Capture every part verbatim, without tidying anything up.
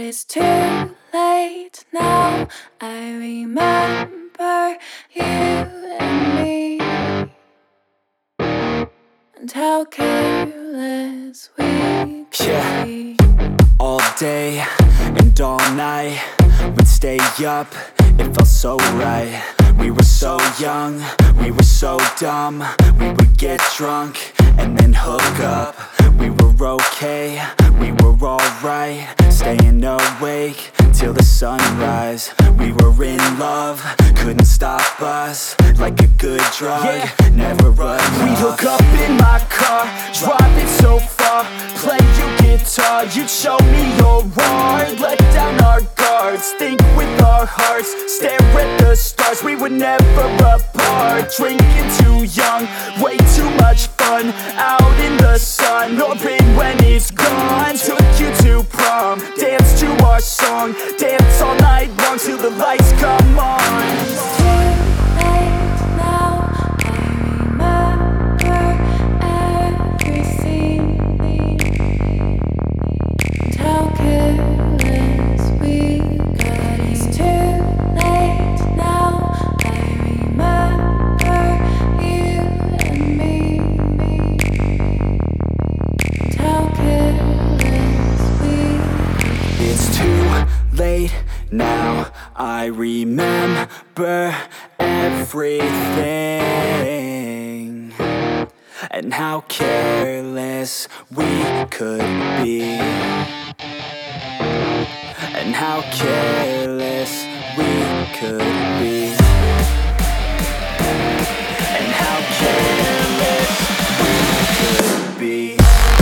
It's too late now. I remember you and me, and how careless we could Yeah. be. All day and all night, we'd stay up, it felt so right. We were so young, we were so dumb. We would get drunk and then hook up. We were okay, we were alright, staying awake till the sunrise. We were in love, couldn't stop us, like a good drug, yeah. Never enough. We'd hook up in my car, driving so far, play you guitar, you'd show me your art, let down our guards, think with our hearts, stare at the stars. We were never apart, drinking too young, way too much fun, out in the sun, no pain when it's gone. Took you to prom, dance to our song, dance all night long till the lights come on. It's too late now. I remember everything, and how careless we got. It's too late now. I remember you and me, and how careless we got. It's too late now, I remember everything, and how careless we could be, and how careless we could be, and how careless we could be.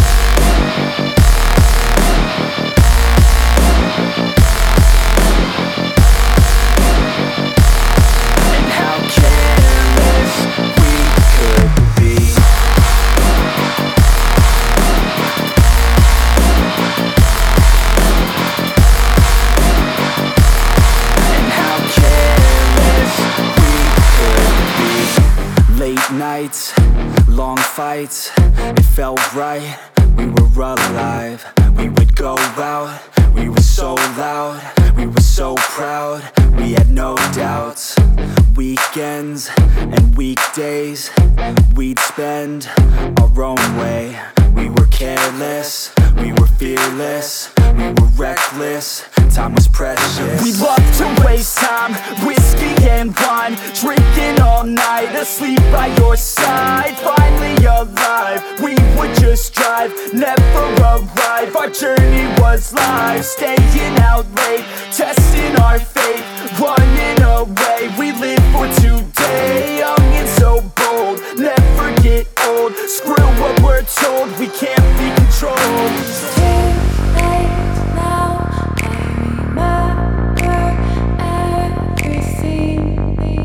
Nights, long fights, it felt right, we were alive. We would go out, we were so loud, we were so proud, we had no doubts. Weekends and weekdays, we'd spend our own way. We were careless, we were fearless, we were reckless, time was precious. We loved to waste time, whiskey and wine, drinking all night, asleep by your side. Finally alive, we would just drive, never arrive. Our journey was live, staying out late, testing our fate, running away. We live for today, young and so bold, never get old. Screw what we're told, we can't be controlled. It's too late now. I remember everything,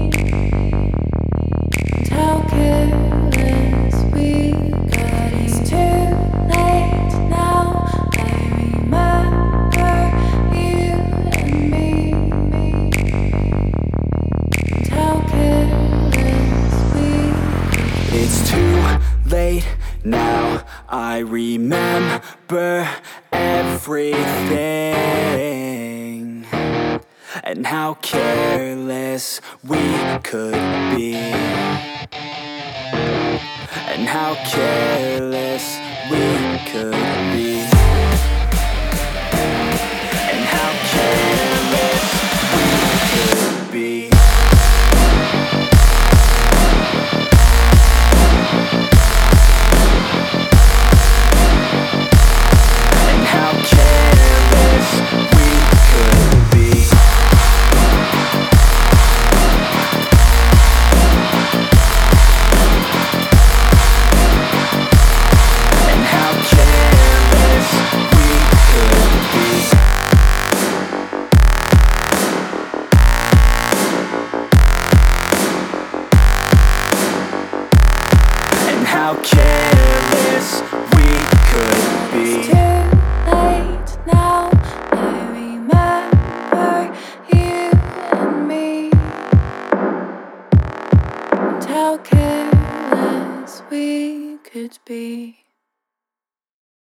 and how careless we got. It's too late now. I remember you and me, and how careless we got. It's too late now, I remember everything, and how careless we could be, and how careless we could be.